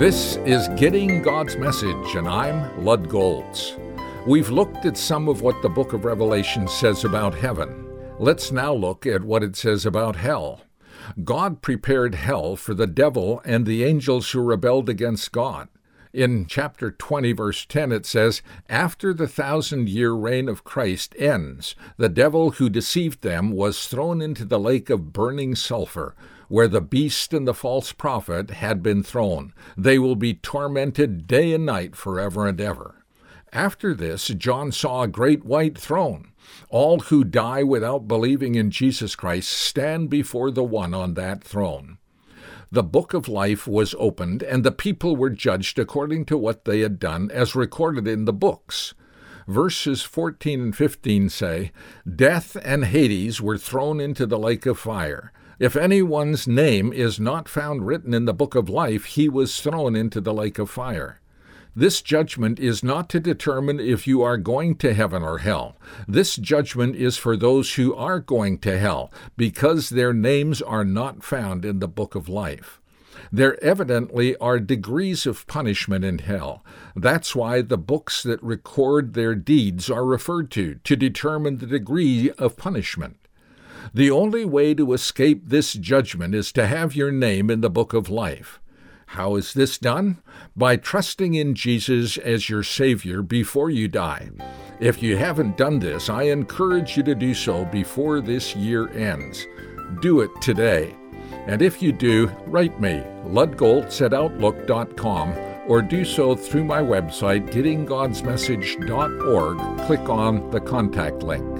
This is Getting God's Message, and I'm Lud Goltz. We've looked at some of what the book of Revelation says about heaven. Let's now look at what it says about hell. God prepared hell for the devil and the angels who rebelled against God. In chapter 20, verse 10, it says, "After the 1,000-year reign of Christ ends, the devil who deceived them was thrown into the lake of burning sulfur, where the beast and the false prophet had been thrown. They will be tormented day and night forever and ever." After this, John saw a great white throne. All who die without believing in Jesus Christ stand before the one on that throne. The book of life was opened, and the people were judged according to what they had done, as recorded in the books. Verses 14 and 15 say, "Death and Hades were thrown into the lake of fire. If anyone's name is not found written in the book of life, he was thrown into the lake of fire." This judgment is not to determine if you are going to heaven or hell. This judgment is for those who are going to hell, because their names are not found in the book of life. There evidently are degrees of punishment in hell. That's why the books that record their deeds are referred to determine the degree of punishment. The only way to escape this judgment is to have your name in the book of life. How is this done? By trusting in Jesus as your Savior before you die. If you haven't done this, I encourage you to do so before this year ends. Do it today. And if you do, write me, ludgoltz@outlook.com, or do so through my website, gettinggodsmessage.org. Click on the contact link.